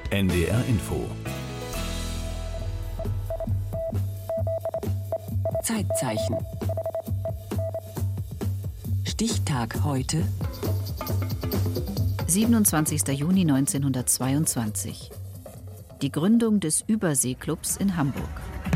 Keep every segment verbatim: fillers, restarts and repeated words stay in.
N D R Info. Zeitzeichen. Stichtag heute. siebenundzwanzigster Juni neunzehnhundertzweiundzwanzig. Die Gründung des Überseeklubs in Hamburg.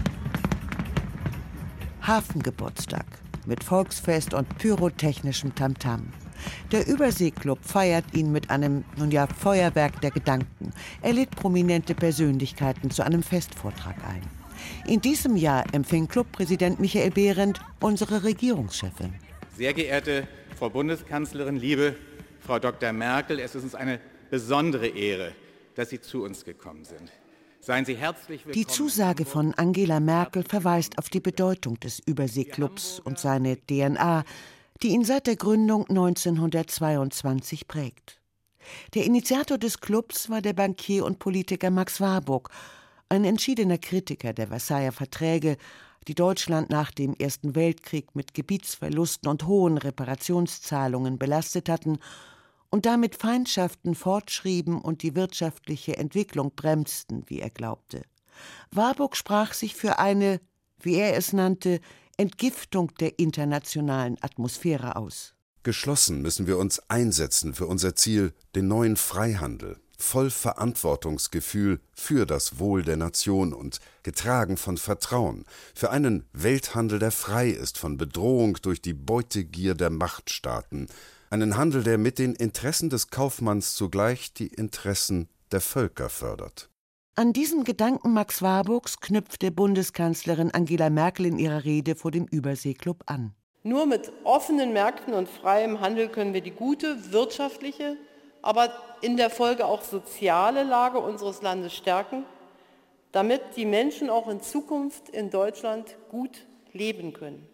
Hafengeburtstag mit Volksfest und pyrotechnischem Tamtam. Der Überseeklub feiert ihn mit einem, nun ja, Feuerwerk der Gedanken. Er lädt prominente Persönlichkeiten zu einem Festvortrag ein. In diesem Jahr empfing Clubpräsident Michael Behrendt unsere Regierungschefin. Sehr geehrte Frau Bundeskanzlerin, liebe Frau Doktor Merkel, es ist uns eine besondere Ehre, dass Sie zu uns gekommen sind. Seien Sie herzlich willkommen. Die Zusage von Angela Merkel verweist auf die Bedeutung des Überseeklubs und seine D N A, die ihn seit der Gründung neunzehnhundertzweiundzwanzig prägt. Der Initiator des Clubs war der Bankier und Politiker Max Warburg, ein entschiedener Kritiker der Versailler Verträge, die Deutschland nach dem Ersten Weltkrieg mit Gebietsverlusten und hohen Reparationszahlungen belastet hatten und damit Feindschaften fortschrieben und die wirtschaftliche Entwicklung bremsten, wie er glaubte. Warburg sprach sich für eine, wie er es nannte, Entgiftung der internationalen Atmosphäre aus. Geschlossen müssen wir uns einsetzen für unser Ziel, den neuen Freihandel, voll Verantwortungsgefühl für das Wohl der Nation und getragen von Vertrauen, für einen Welthandel, der frei ist von Bedrohung durch die Beutegier der Machtstaaten, einen Handel, der mit den Interessen des Kaufmanns zugleich die Interessen der Völker fördert. An diesen Gedanken Max Warburgs knüpfte Bundeskanzlerin Angela Merkel in ihrer Rede vor dem Überseeklub an. Nur mit offenen Märkten und freiem Handel können wir die gute wirtschaftliche, aber in der Folge auch soziale Lage unseres Landes stärken, damit die Menschen auch in Zukunft in Deutschland gut leben können.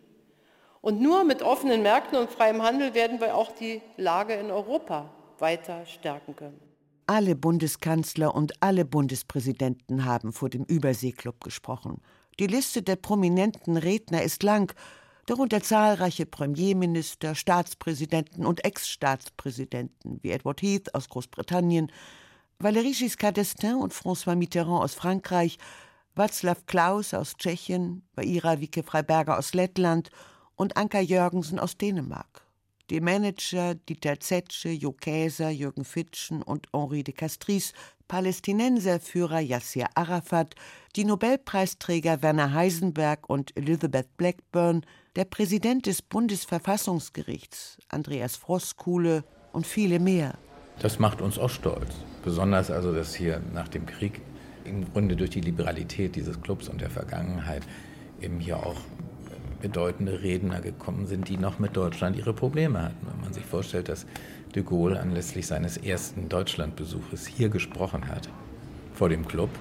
Und nur mit offenen Märkten und freiem Handel werden wir auch die Lage in Europa weiter stärken können. Alle Bundeskanzler und alle Bundespräsidenten haben vor dem Überseeklub gesprochen. Die Liste der prominenten Redner ist lang, darunter zahlreiche Premierminister, Staatspräsidenten und Ex-Staatspräsidenten wie Edward Heath aus Großbritannien, Valéry Giscard d'Estaing und François Mitterrand aus Frankreich, Václav Klaus aus Tschechien, Vaira Wiecke-Freiberger aus Lettland und Anker Jörgensen aus Dänemark. Die Manager Dieter Zetsche, Jo Käser, Jürgen Fitschen und Henri de Castries, Palästinenserführer Yasser Arafat, die Nobelpreisträger Werner Heisenberg und Elizabeth Blackburn, der Präsident des Bundesverfassungsgerichts Andreas Voskuhle und viele mehr. Das macht uns auch stolz. Besonders also, dass hier nach dem Krieg im Grunde durch die Liberalität dieses Clubs und der Vergangenheit eben hier auch bedeutende Redner gekommen sind, die noch mit Deutschland ihre Probleme hatten. Wenn man sich vorstellt, dass de Gaulle anlässlich seines ersten Deutschlandbesuches hier gesprochen hat, vor dem Club.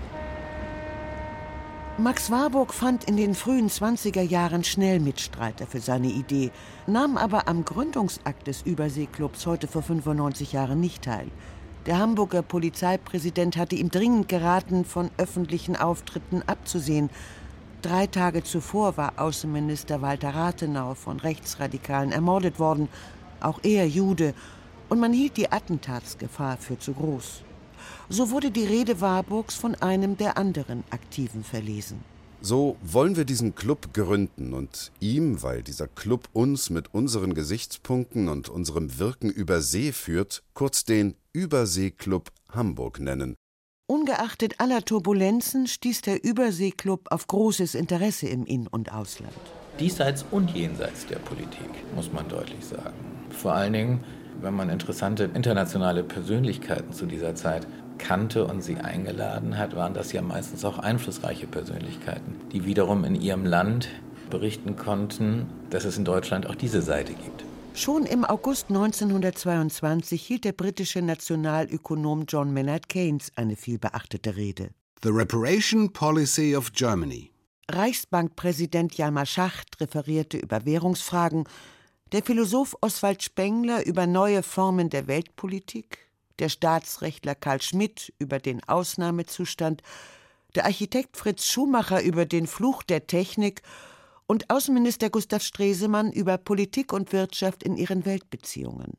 Max Warburg fand in den frühen zwanziger Jahren schnell Mitstreiter für seine Idee, nahm aber am Gründungsakt des Überseeklubs heute vor fünfundneunzig Jahren nicht teil. Der Hamburger Polizeipräsident hatte ihm dringend geraten, von öffentlichen Auftritten abzusehen. Drei Tage zuvor war Außenminister Walter Rathenau von Rechtsradikalen ermordet worden, auch er Jude, und man hielt die Attentatsgefahr für zu groß. So wurde die Rede Warburgs von einem der anderen Aktiven verlesen. So wollen wir diesen Club gründen und ihm, weil dieser Club uns mit unseren Gesichtspunkten und unserem Wirken über See führt, kurz den Überseeklub Hamburg nennen. Ungeachtet aller Turbulenzen stieß der Überseeklub auf großes Interesse im In- und Ausland. Diesseits und jenseits der Politik, muss man deutlich sagen. Vor allen Dingen, wenn man interessante internationale Persönlichkeiten zu dieser Zeit kannte und sie eingeladen hat, waren das ja meistens auch einflussreiche Persönlichkeiten, die wiederum in ihrem Land berichten konnten, dass es in Deutschland auch diese Seite gibt. Schon im August neunzehnhundertzweiundzwanzig hielt der britische Nationalökonom John Maynard Keynes eine vielbeachtete Rede. The Reparation Policy of Germany. Reichsbankpräsident Hjalmar Schacht referierte über Währungsfragen, der Philosoph Oswald Spengler über neue Formen der Weltpolitik, der Staatsrechtler Karl Schmidt über den Ausnahmezustand, der Architekt Fritz Schumacher über den Fluch der Technik und Außenminister Gustav Stresemann über Politik und Wirtschaft in ihren Weltbeziehungen.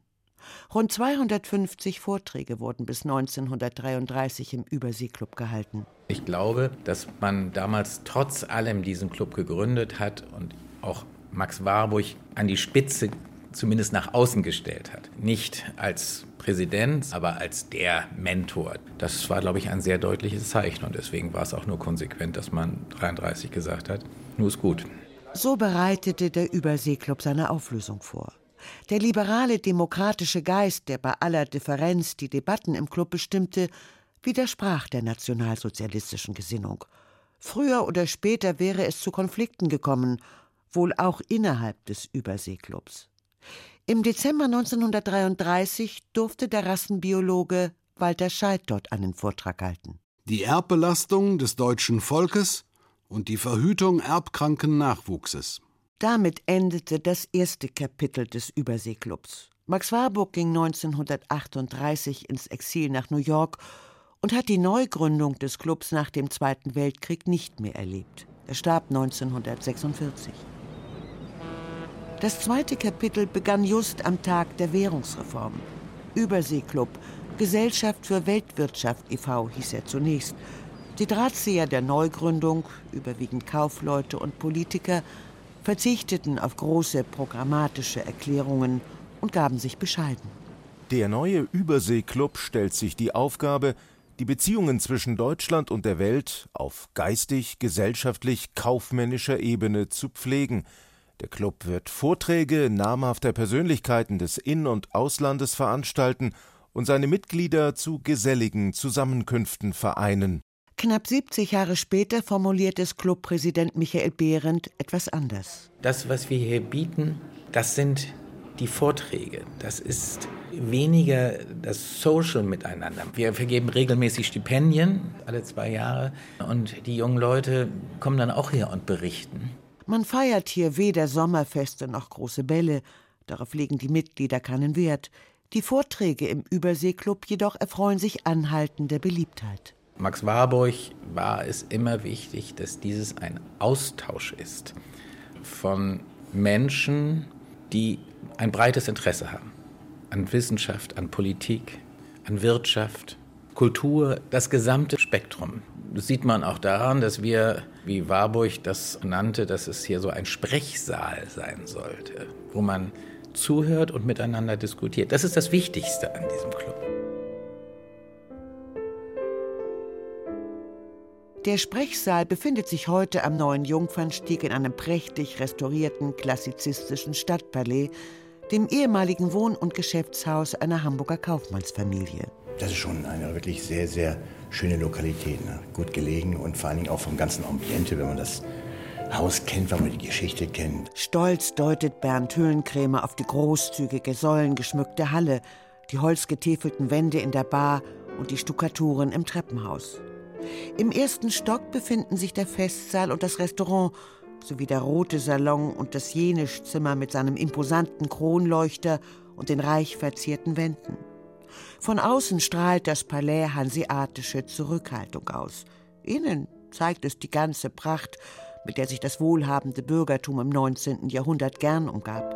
Rund zweihundertfünfzig Vorträge wurden bis neunzehnhundertdreiunddreißig im Überseeklub gehalten. Ich glaube, dass man damals trotz allem diesen Club gegründet hat und auch Max Warburg an die Spitze zumindest nach außen gestellt hat. Nicht als Präsident, aber als der Mentor. Das war, glaube ich, ein sehr deutliches Zeichen und deswegen war es auch nur konsequent, dass man dreiunddreißig gesagt hat, nur ist gut. So bereitete der Überseeklub seine Auflösung vor. Der liberale demokratische Geist, der bei aller Differenz die Debatten im Club bestimmte, widersprach der nationalsozialistischen Gesinnung. Früher oder später wäre es zu Konflikten gekommen, wohl auch innerhalb des Überseeklubs. Im Dezember neunzehnhundertdreiunddreißig durfte der Rassenbiologe Walter Scheidt dort einen Vortrag halten. Die Erbbelastung des deutschen Volkes und die Verhütung erbkranken Nachwuchses. Damit endete das erste Kapitel des Überseeklubs. Max Warburg ging neunzehnhundertachtunddreißig ins Exil nach New York und hat die Neugründung des Clubs nach dem Zweiten Weltkrieg nicht mehr erlebt. Er starb neunzehnhundertsechsundvierzig. Das zweite Kapitel begann just am Tag der Währungsreform. Überseeklub, Gesellschaft für Weltwirtschaft e V hieß er zunächst. Die Drahtseher der Neugründung, überwiegend Kaufleute und Politiker, verzichteten auf große programmatische Erklärungen und gaben sich bescheiden. Der neue Überseeklub stellt sich die Aufgabe, die Beziehungen zwischen Deutschland und der Welt auf geistig, gesellschaftlich, kaufmännischer Ebene zu pflegen. Der Club wird Vorträge namhafter Persönlichkeiten des In- und Auslandes veranstalten und seine Mitglieder zu geselligen Zusammenkünften vereinen. Knapp siebzig Jahre später formuliert es Clubpräsident Michael Behrendt etwas anders. Das, was wir hier bieten, das sind die Vorträge. Das ist weniger das Social Miteinander. Wir vergeben regelmäßig Stipendien, alle zwei Jahre. Und die jungen Leute kommen dann auch her und berichten. Man feiert hier weder Sommerfeste noch große Bälle. Darauf legen die Mitglieder keinen Wert. Die Vorträge im Überseeklub jedoch erfreuen sich anhaltender Beliebtheit. Max Warburg war es immer wichtig, dass dieses ein Austausch ist von Menschen, die ein breites Interesse haben an Wissenschaft, an Politik, an Wirtschaft, Kultur, das gesamte Spektrum. Das sieht man auch daran, dass wir, wie Warburg das nannte, dass es hier so ein Sprechsaal sein sollte, wo man zuhört und miteinander diskutiert. Das ist das Wichtigste an diesem Club. Der Sprechsaal befindet sich heute am Neuen Jungfernstieg in einem prächtig restaurierten klassizistischen Stadtpalais, dem ehemaligen Wohn- und Geschäftshaus einer Hamburger Kaufmannsfamilie. Das ist schon eine wirklich sehr, sehr schöne Lokalität, ne? Gut gelegen und vor allen Dingen auch vom ganzen Ambiente, wenn man das Haus kennt, wenn man die Geschichte kennt. Stolz deutet Bernd Hüllenkrämer auf die großzügige, säulengeschmückte Halle, die holzgetäfelten Wände in der Bar und die Stuckaturen im Treppenhaus. Im ersten Stock befinden sich der Festsaal und das Restaurant, sowie der rote Salon und das Jenischzimmer mit seinem imposanten Kronleuchter und den reich verzierten Wänden. Von außen strahlt das Palais hanseatische Zurückhaltung aus. Innen zeigt es die ganze Pracht, mit der sich das wohlhabende Bürgertum im neunzehnten Jahrhundert gern umgab.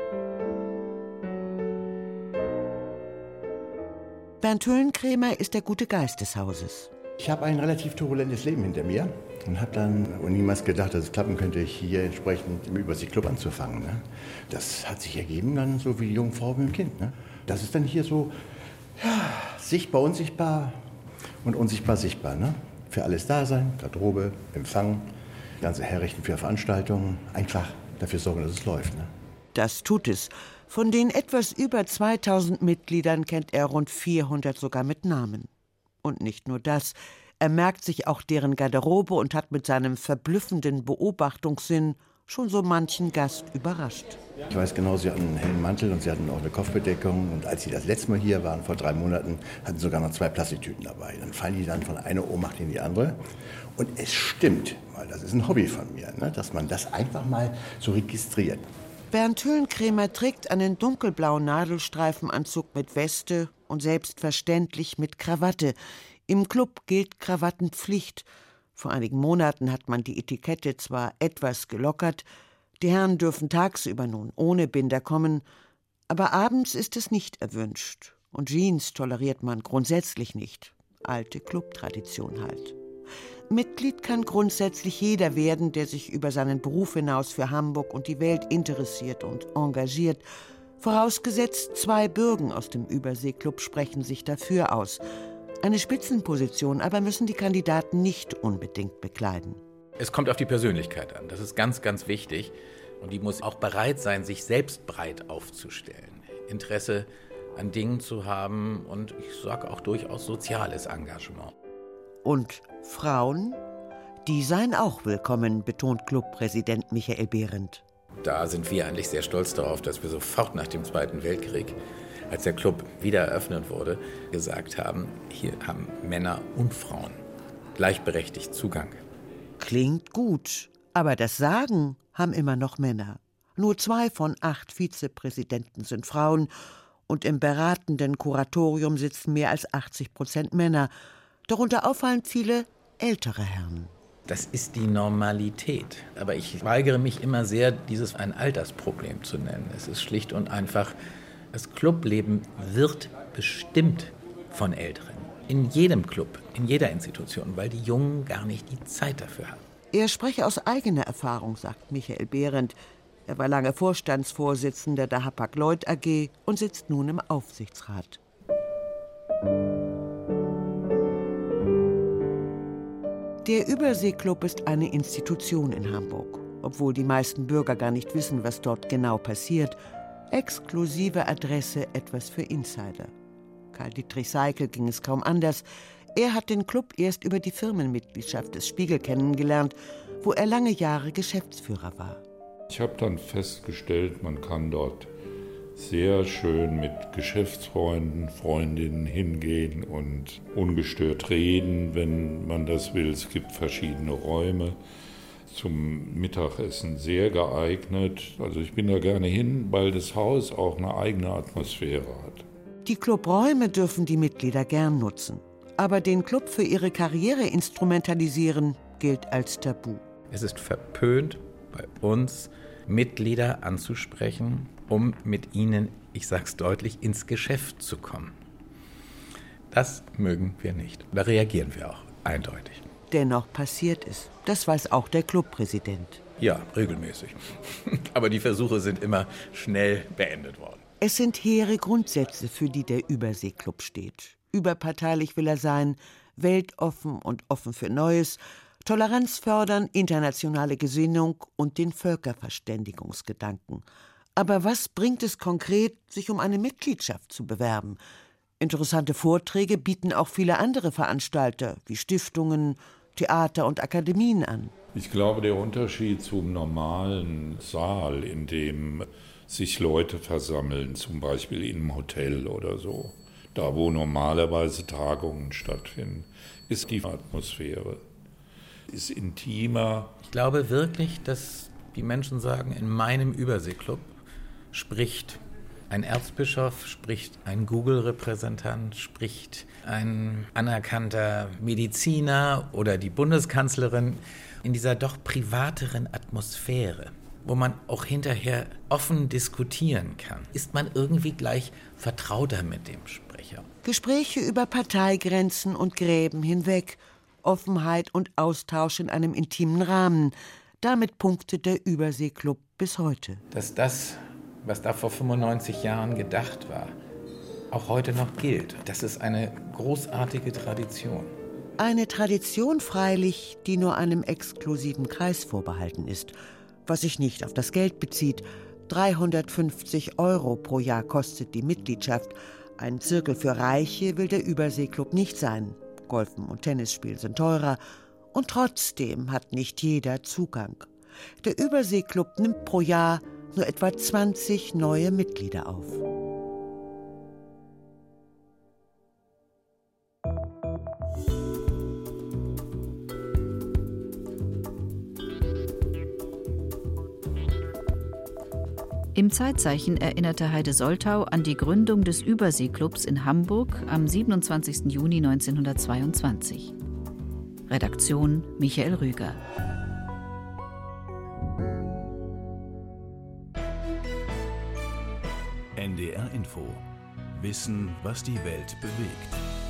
Bernd Hüllenkrämer ist der gute Geist des Hauses. Ich habe ein relativ turbulentes Leben hinter mir und habe dann niemals gedacht, dass es klappen könnte, hier entsprechend im Überseeklub anzufangen. Ne? Das hat sich ergeben dann so wie die Jungfrau mit dem Kind. Ne? Das ist dann hier so ja, sichtbar, unsichtbar und unsichtbar sichtbar. Ne? Für alles da sein, Garderobe, Empfang, ganze Herrichten für Veranstaltungen, einfach dafür sorgen, dass es läuft. Ne? Das tut es. Von den etwas über zweitausend Mitgliedern kennt er rund vierhundert sogar mit Namen. Und nicht nur das, er merkt sich auch deren Garderobe und hat mit seinem verblüffenden Beobachtungssinn schon so manchen Gast überrascht. Ich weiß genau, sie hatten einen hellen Mantel und sie hatten auch eine Kopfbedeckung. Und als sie das letzte Mal hier waren, vor drei Monaten, hatten sie sogar noch zwei Plastiktüten dabei. Dann fallen die dann von einer Ohnmacht in die andere. Und es stimmt, weil das ist ein Hobby von mir, ne, dass man das einfach mal so registriert. Bernd Hüllenkrämer trägt einen dunkelblauen Nadelstreifenanzug mit Weste und selbstverständlich mit Krawatte. Im Club gilt Krawattenpflicht. Vor einigen Monaten hat man die Etikette zwar etwas gelockert, die Herren dürfen tagsüber nun ohne Binder kommen, Aber abends ist es nicht erwünscht. Und Jeans toleriert man grundsätzlich nicht. Alte Clubtradition halt. Mitglied kann grundsätzlich jeder werden, der sich über seinen Beruf hinaus für Hamburg und die Welt interessiert und engagiert. Vorausgesetzt, zwei Bürgen aus dem Überseeklub sprechen sich dafür aus. Eine Spitzenposition aber müssen die Kandidaten nicht unbedingt bekleiden. Es kommt auf die Persönlichkeit an. Das ist ganz, ganz wichtig. Und die muss auch bereit sein, sich selbst breit aufzustellen. Interesse an Dingen zu haben und ich sage auch durchaus soziales Engagement. Und Frauen? Die seien auch willkommen, betont Clubpräsident Michael Behrendt. Da sind wir eigentlich sehr stolz darauf, dass wir sofort nach dem Zweiten Weltkrieg, als der Club wieder eröffnet wurde, gesagt haben, hier haben Männer und Frauen gleichberechtigt Zugang. Klingt gut, aber das Sagen haben immer noch Männer. Nur zwei von acht Vizepräsidenten sind Frauen und im beratenden Kuratorium sitzen mehr als achtzig Prozent Männer, darunter auffallend viele ältere Herren. Das ist die Normalität. Aber ich weigere mich immer sehr, dieses ein Altersproblem zu nennen. Es ist schlicht und einfach, das Clubleben wird bestimmt von Älteren. In jedem Club, in jeder Institution, weil die Jungen gar nicht die Zeit dafür haben. Er spreche aus eigener Erfahrung, sagt Michael Behrendt. Er war lange Vorstandsvorsitzender der Hapag-Lloyd A G und sitzt nun im Aufsichtsrat. Der Überseeklub ist eine Institution in Hamburg, obwohl die meisten Bürger gar nicht wissen, was dort genau passiert. Exklusive Adresse, etwas für Insider. Karl-Dietrich Seickel ging es kaum anders. Er hat den Club erst über die Firmenmitgliedschaft des Spiegel kennengelernt, wo er lange Jahre Geschäftsführer war. Ich habe dann festgestellt, man kann dort sehr schön mit Geschäftsfreunden, Freundinnen hingehen und ungestört reden, wenn man das will. Es gibt verschiedene Räume. Zum Mittagessen sehr geeignet. Also ich bin da gerne hin, weil das Haus auch eine eigene Atmosphäre hat. Die Clubräume dürfen die Mitglieder gern nutzen. Aber den Club für ihre Karriere instrumentalisieren, gilt als Tabu. Es ist verpönt, bei uns Mitglieder anzusprechen, um mit ihnen, ich sag's deutlich, ins Geschäft zu kommen. Das mögen wir nicht. Da reagieren wir auch eindeutig. Dennoch passiert es. Das weiß auch der Clubpräsident. Ja, regelmäßig. Aber die Versuche sind immer schnell beendet worden. Es sind hehre Grundsätze, für die der Überseeklub steht. Überparteilich will er sein, weltoffen und offen für Neues, Toleranz fördern, internationale Gesinnung und den Völkerverständigungsgedanken. Aber was bringt es konkret, sich um eine Mitgliedschaft zu bewerben? Interessante Vorträge bieten auch viele andere Veranstalter wie Stiftungen, Theater und Akademien an. Ich glaube, der Unterschied zum normalen Saal, in dem sich Leute versammeln, zum Beispiel in einem Hotel oder so, da wo normalerweise Tagungen stattfinden, ist die Atmosphäre, ist intimer. Ich glaube wirklich, dass die Menschen sagen, in meinem Überseeklub spricht ein Erzbischof, spricht ein Google-Repräsentant, spricht ein anerkannter Mediziner oder die Bundeskanzlerin in dieser doch privateren Atmosphäre, wo man auch hinterher offen diskutieren kann, ist man irgendwie gleich vertrauter mit dem Sprecher. Gespräche über Parteigrenzen und Gräben hinweg, Offenheit und Austausch in einem intimen Rahmen. Damit punktet der Überseeklub bis heute. Dass das, was da vor fünfundneunzig Jahren gedacht war, auch heute noch gilt. Das ist eine großartige Tradition. Eine Tradition freilich, die nur einem exklusiven Kreis vorbehalten ist, was sich nicht auf das Geld bezieht. dreihundertfünfzig Euro pro Jahr kostet die Mitgliedschaft. Ein Zirkel für Reiche will der Überseeklub nicht sein. Golfen und Tennisspielen sind teurer. Und trotzdem hat nicht jeder Zugang. Der Überseeklub nimmt pro Jahr nur etwa zwanzig neue Mitglieder auf. Im Zeitzeichen erinnerte Heide Soltau an die Gründung des Überseeklubs in Hamburg am siebenundzwanzigsten Juni neunzehnhundertzweiundzwanzig. Redaktion Michael Rüger. N D N D R Info. Wissen, was die Welt bewegt.